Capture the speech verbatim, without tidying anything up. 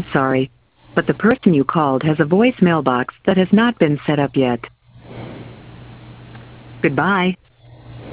sorry, but the person you called has a voicemail box that has not been set up yet. Goodbye.